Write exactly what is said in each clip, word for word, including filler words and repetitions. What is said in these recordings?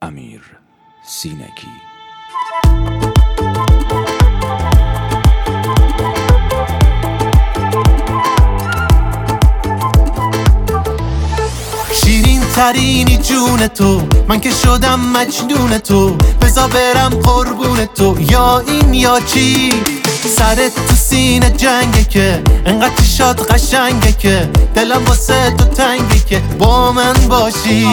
امیر سینگی. شیرین ترینی جون تو، من که شدم مجنون تو، بزا برم قربون تو، یا این یا چی؟ سرت تو سینه جنگه که انقدر چشات قشنگه که دلم واسه تو تنگه که با من باشی.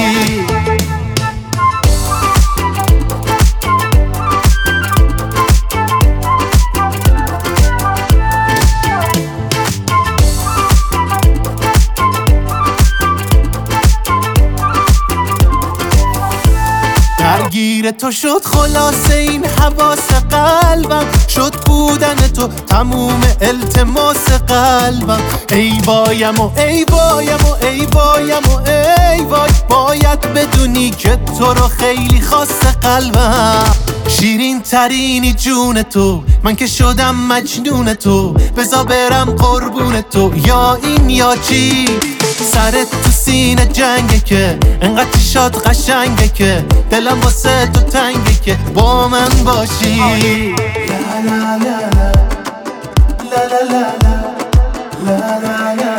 درگیر تو شد خلاصه این حواس قلبم، شد بودن تو تموم التماس قلبم. ای وایم و ای وایم و ای وایم و ای وای، باید بدونی که تو رو خیلی خاص قلبم. شیرین ترینی جون تو، من که شدم مجنون تو، بزا برم قربون تو، یا این یا چی؟ سرت تو سینه جنگه که انقدر چشات قشنگه که دلم واسه تو تنگه که با من باشی. لا لا لا لا لا لا لا لا لا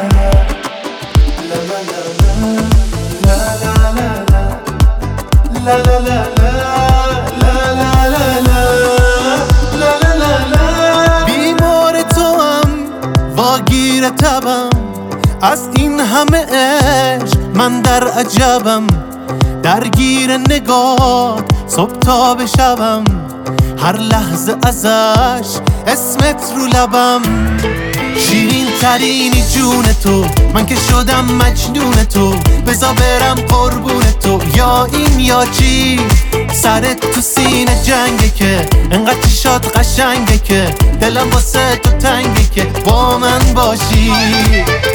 لا لا لا بیمار تو هم واگیر تبم، از این همه عشق من در عجبم. درگیر نگاه صبح تا به شبم، هر لحظه ازش اسمت رو لبم. شیرین ترینی جون تو، من که شدم مجنون تو، بزا برم قربون تو، یا این یا چی؟ سرت تو سینه جنگه که انقدر چشات قشنگه که دلم واسه تو تنگه که با من باشی.